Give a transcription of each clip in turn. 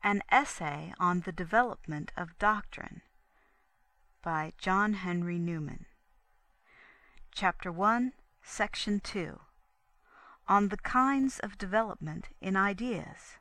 An Essay on the Development of Doctrine by John Henry Newman. Chapter 1, Section 2. On the Kinds of Development in Ideas.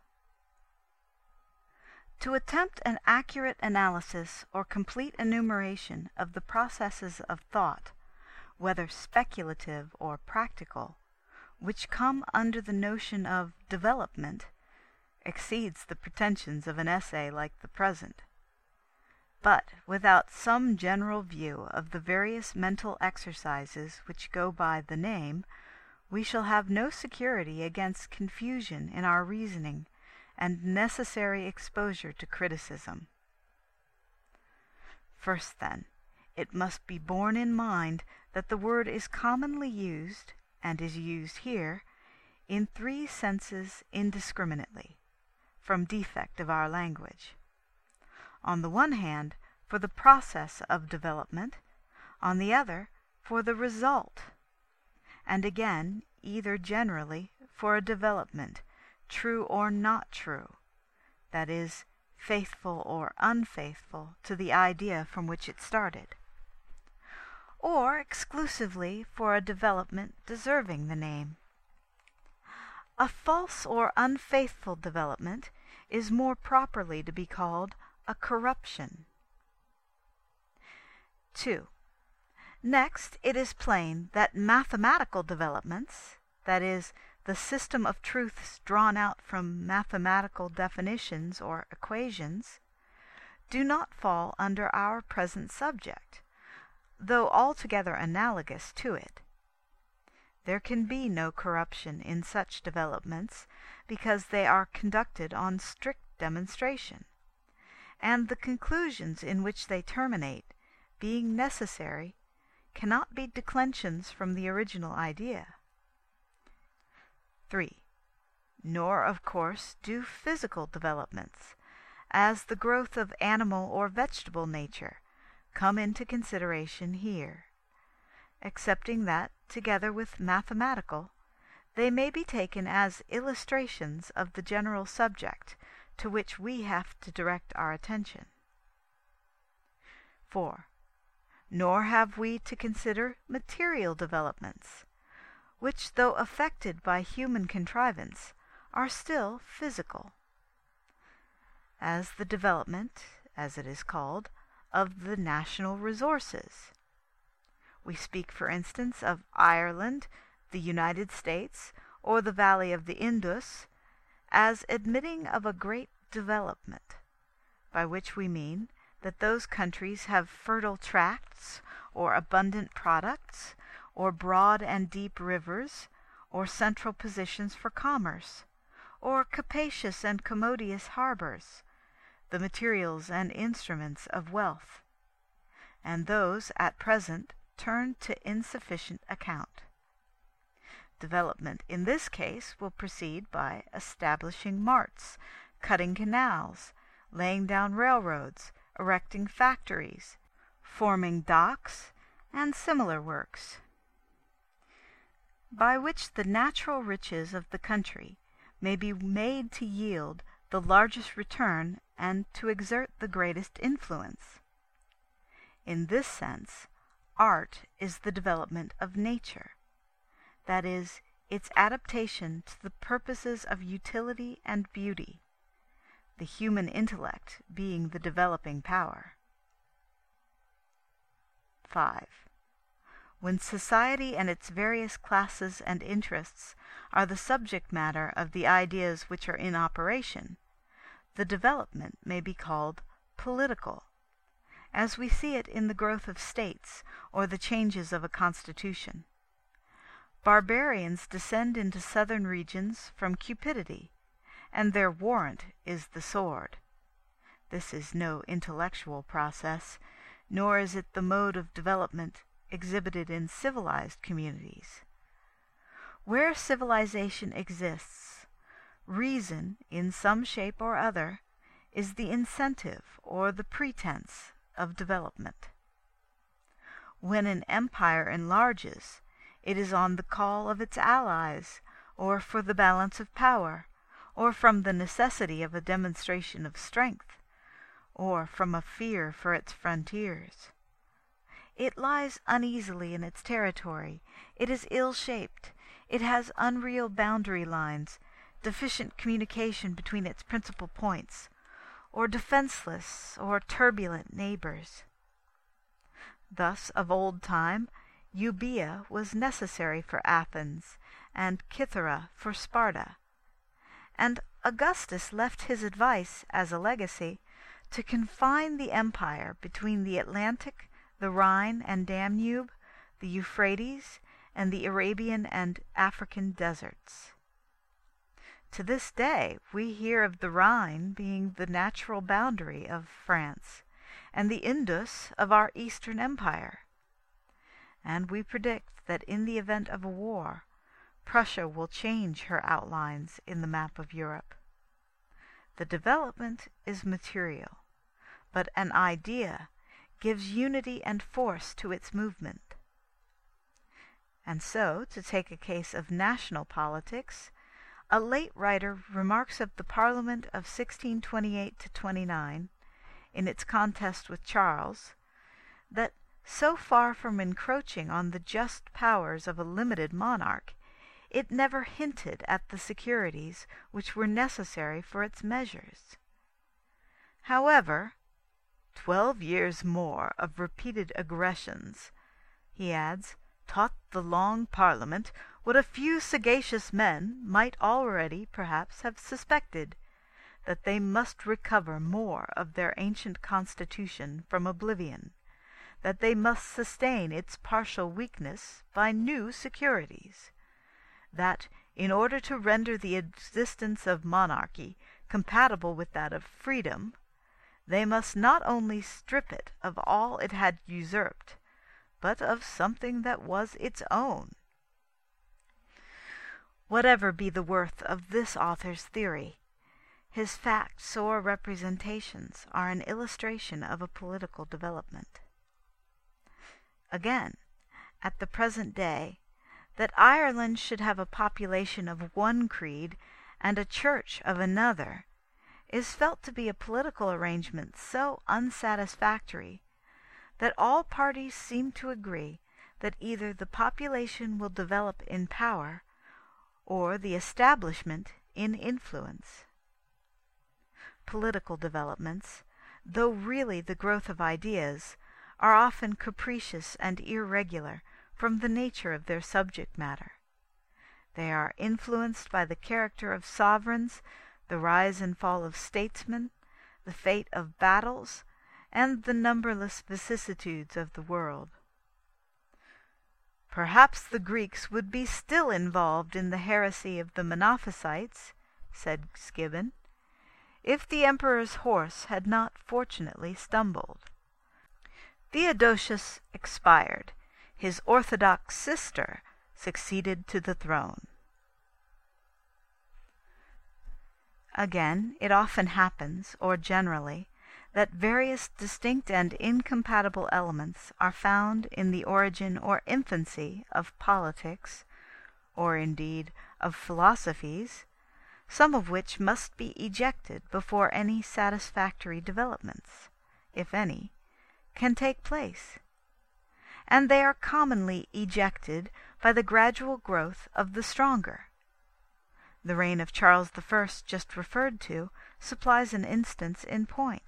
To attempt an accurate analysis or complete enumeration of the processes of thought, whether speculative or practical, which come under the notion of development, exceeds the pretensions of an essay like the present. But without some general view of the various mental exercises which go by the name, we shall have no security against confusion in our reasoning and necessary exposure to criticism. First, then, it must be borne in mind that the word is commonly used, and is used here, in three senses indiscriminately, from defect of our language. On the one hand, for the process of development, on the other, for the result, and again, either generally, for a development, true or not true, that is, faithful or unfaithful to the idea from which it started, or exclusively for a development deserving the name. A false or unfaithful development is more properly to be called a corruption. 2. Next, it is plain that mathematical developments, that is, the system of truths drawn out from mathematical definitions or equations, do not fall under our present subject, though altogether analogous to it. There can be no corruption in such developments, because they are conducted on strict demonstration, and the conclusions in which they terminate, being necessary, cannot be declensions from the original idea. 3. Nor, of course, do physical developments, as the growth of animal or vegetable nature, come into consideration here, excepting that, together with mathematical, they may be taken as illustrations of the general subject to which we have to direct our attention. 4. Nor have we to consider material developments, which, though affected by human contrivance, are still physical, as the development, as it is called, of the national resources. We speak, for instance, of Ireland, the United States, or the valley of the Indus, as admitting of a great development, by which we mean that those countries have fertile tracts, or abundant products, or broad and deep rivers, or central positions for commerce, or capacious and commodious harbors, the materials and instruments of wealth, and those at present turned to insufficient account. Development in this case will proceed by establishing marts, cutting canals, laying down railroads, erecting factories, forming docks, and similar works, by which the natural riches of the country may be made to yield the largest return and to exert the greatest influence. In this sense, art is the development of nature, that is, its adaptation to the purposes of utility and beauty, the human intellect being the developing power. 5. When society and its various classes and interests are the subject matter of the ideas which are in operation, the development may be called political, as we see it in the growth of states or the changes of a constitution. Barbarians descend into southern regions from cupidity, and their warrant is the sword. This is no intellectual process, nor is it the mode of development exhibited in civilized communities. Where civilization exists, reason, in some shape or other, is the incentive or the pretense of development. When an empire enlarges, it is on the call of its allies, or for the balance of power, or from the necessity of a demonstration of strength, or from a fear for its frontiers. It lies uneasily in its territory, it is ill-shaped, it has unreal boundary lines, deficient communication between its principal points, or defenseless or turbulent neighbors. Thus, of old time, Euboea was necessary for Athens, and Cythera for Sparta, and Augustus left his advice, as a legacy, to confine the empire between the Atlantic, the Rhine and Danube, the Euphrates, and the Arabian and African deserts. To this day we hear of the Rhine being the natural boundary of France, and the Indus of our Eastern Empire. And we predict that in the event of a war, Prussia will change her outlines in the map of Europe. The development is material, but an idea gives unity and force to its movement. And so, to take a case of national politics, a late writer remarks of the Parliament of 1628–29, in its contest with Charles, that so far from encroaching on the just powers of a limited monarch, it never hinted at the securities which were necessary for its measures. However, 12 years more of repeated aggressions, he adds, taught the Long Parliament what a few sagacious men might already perhaps have suspected, that they must recover more of their ancient constitution from oblivion, that they must sustain its partial weakness by new securities, that, in order to render the existence of monarchy compatible with that of freedom, they must not only strip it of all it had usurped, but of something that was its own. Whatever be the worth of this author's theory, his facts or representations are an illustration of a political development. Again, at the present day, that Ireland should have a population of one creed and a church of another is felt to be a political arrangement so unsatisfactory that all parties seem to agree that either the population will develop in power or the establishment in influence. Political developments, though really the growth of ideas, are often capricious and irregular from the nature of their subject matter. They are influenced by the character of sovereigns, the rise and fall of statesmen, the fate of battles, and the numberless vicissitudes of the world. Perhaps the Greeks would be still involved in the heresy of the Monophysites, said Gibbon, if the emperor's horse had not fortunately stumbled. Theodosius expired. His orthodox sister succeeded to the throne. Again, it often happens, or generally, that various distinct and incompatible elements are found in the origin or infancy of politics, or indeed of philosophies, some of which must be ejected before any satisfactory developments, if any, can take place. And they are commonly ejected by the gradual growth of the stronger. The reign of Charles I, just referred to, supplies an instance in point.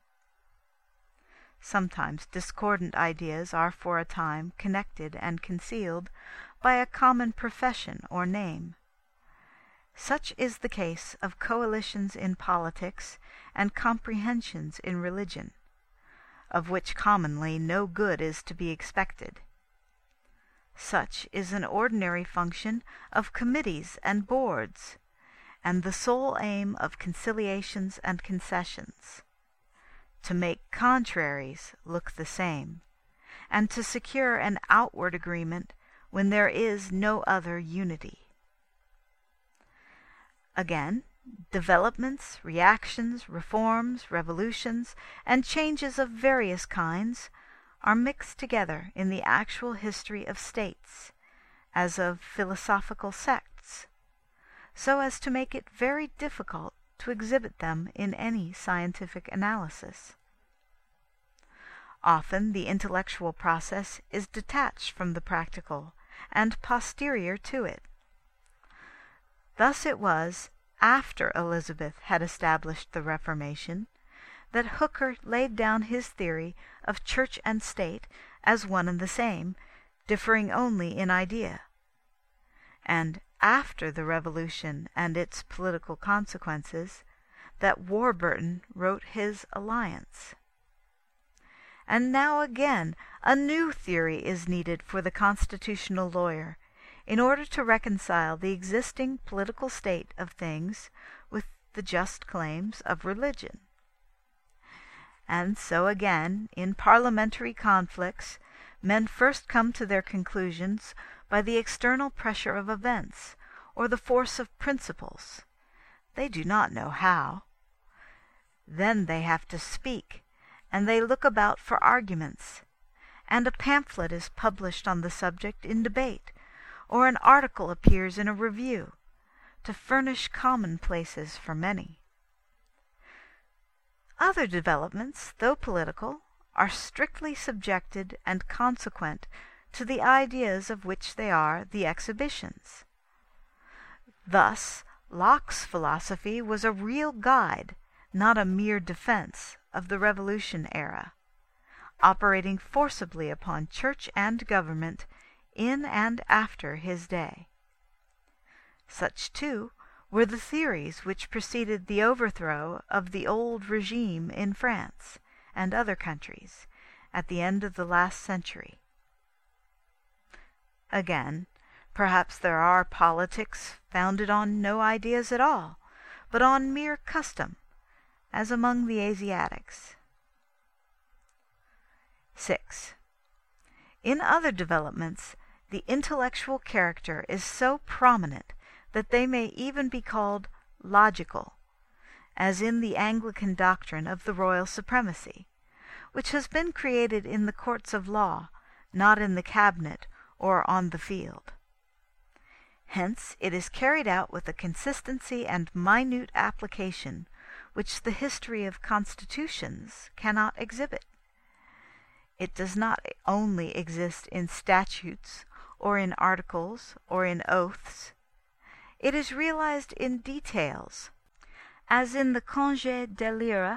Sometimes discordant ideas are for a time connected and concealed by a common profession or name. Such is the case of coalitions in politics and comprehensions in religion, of which commonly no good is to be expected. Such is an ordinary function of committees and boards, and the sole aim of conciliations and concessions, to make contraries look the same, and to secure an outward agreement when there is no other unity. Again, developments, reactions, reforms, revolutions, and changes of various kinds are mixed together in the actual history of states, as of philosophical sects. so as to make it very difficult to exhibit them in any scientific analysis. Often the intellectual process is detached from the practical and posterior to it. Thus it was, after Elizabeth had established the Reformation, that Hooker laid down his theory of church and state as one and the same, differing only in idea; and after the Revolution and its political consequences, that Warburton wrote his Alliance. And now again a new theory is needed for the constitutional lawyer, in order to reconcile the existing political state of things with the just claims of religion. And so again, in parliamentary conflicts, men first come to their conclusions by the external pressure of events, or the force of principles. They do not know how. Then they have to speak, and they look about for arguments, and a pamphlet is published on the subject in debate, or an article appears in a review, to furnish commonplaces for many. Other developments, though political, are strictly subjected and consequent to the ideas of which they are the exhibitions. Thus, Locke's philosophy was a real guide, not a mere defense, of the Revolution era, operating forcibly upon church and government in and after his day. Such, too, were the theories which preceded the overthrow of the old regime in France and other countries at the end of the last century. Again, perhaps there are politics founded on no ideas at all, but on mere custom, as among the Asiatics. 6. In other developments, the intellectual character is so prominent that they may even be called logical, as in the Anglican doctrine of the royal supremacy, which has been created in the courts of law, not in the cabinet or on the field. Hence it is carried out with a consistency and minute application which the history of constitutions cannot exhibit. It does not only exist in statutes, or in articles, or in oaths. It is realized in details, as in the Congé d'élire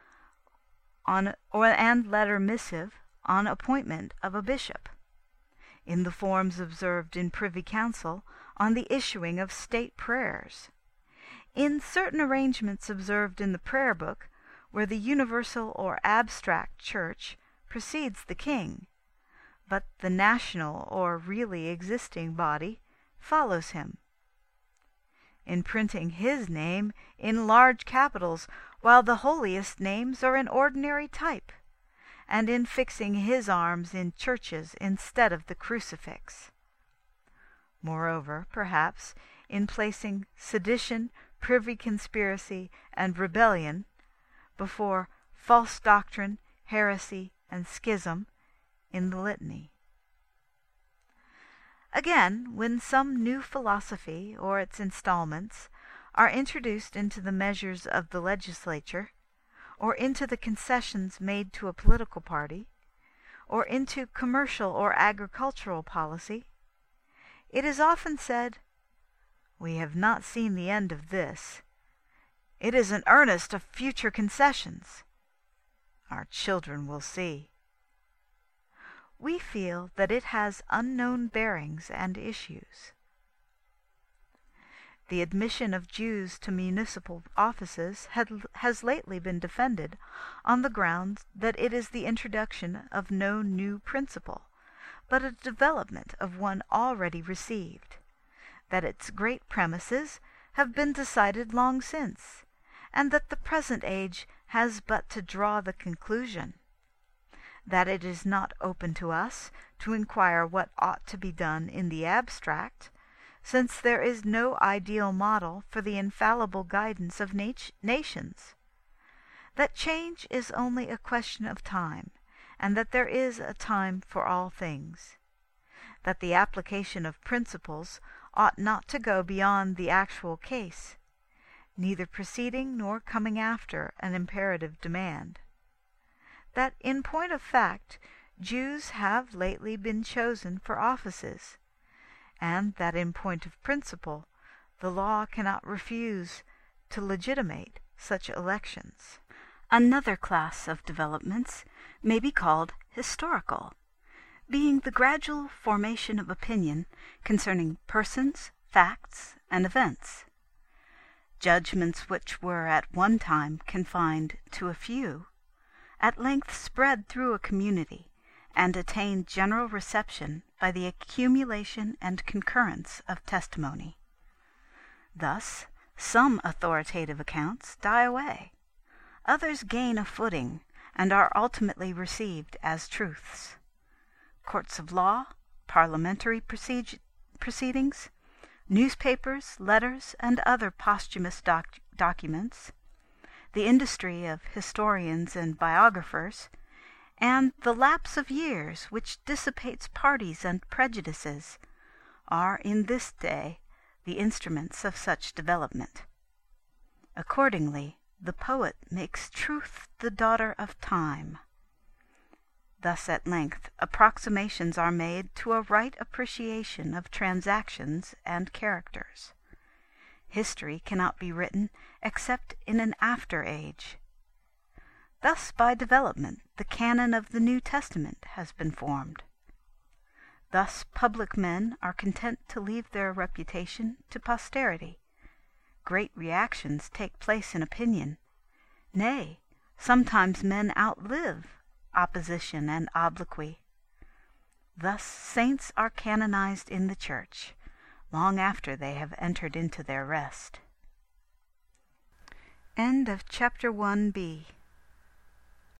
and letter missive on appointment of a bishop, in the forms observed in Privy Council on the issuing of state prayers, in certain arrangements observed in the prayer book, where the universal or abstract church precedes the king, but the national or really existing body follows him, in printing his name in large capitals while the holiest names are in ordinary type, and in fixing his arms in churches instead of the crucifix. Moreover, perhaps, in placing sedition, privy conspiracy, and rebellion before false doctrine, heresy, and schism in the litany. Again, when some new philosophy or its installments are introduced into the measures of the legislature, or into the concessions made to a political party, or into commercial or agricultural policy, it is often said, "We have not seen the end of this. It is an earnest of future concessions. Our children will see." We feel that it has unknown bearings and issues. The admission of Jews to municipal offices has lately been defended on the ground that it is the introduction of no new principle, but a development of one already received, that its great premises have been decided long since, and that the present age has but to draw the conclusion, that it is not open to us to inquire what ought to be done in the abstract, since there is no ideal model for the infallible guidance of nations, that change is only a question of time, and that there is a time for all things, that the application of principles ought not to go beyond the actual case, neither preceding nor coming after an imperative demand. That in point of fact Jews have lately been chosen for offices, and that in point of principle the law cannot refuse to legitimate such elections. Another class of developments may be called historical, being the gradual formation of opinion concerning persons, facts, and events. Judgments which were at one time confined to a few, at length spread through a community, and attained general reception by the accumulation and concurrence of testimony. Thus, some authoritative accounts die away, others gain a footing, and are ultimately received as truths. Courts of law, parliamentary proceedings, newspapers, letters, and other posthumous documents, the industry of historians and biographers, and the lapse of years which dissipates parties and prejudices, are in this day the instruments of such development. Accordingly, the poet makes truth the daughter of time. Thus at length approximations are made to a right appreciation of transactions and characters. History cannot be written except in an after age. Thus by development the canon of the New Testament has been formed. Thus public men are content to leave their reputation to posterity. Great reactions take place in opinion. Nay, sometimes men outlive opposition and obloquy. Thus saints are canonized in the Church, long after they have entered into their rest. End of Chapter 1b.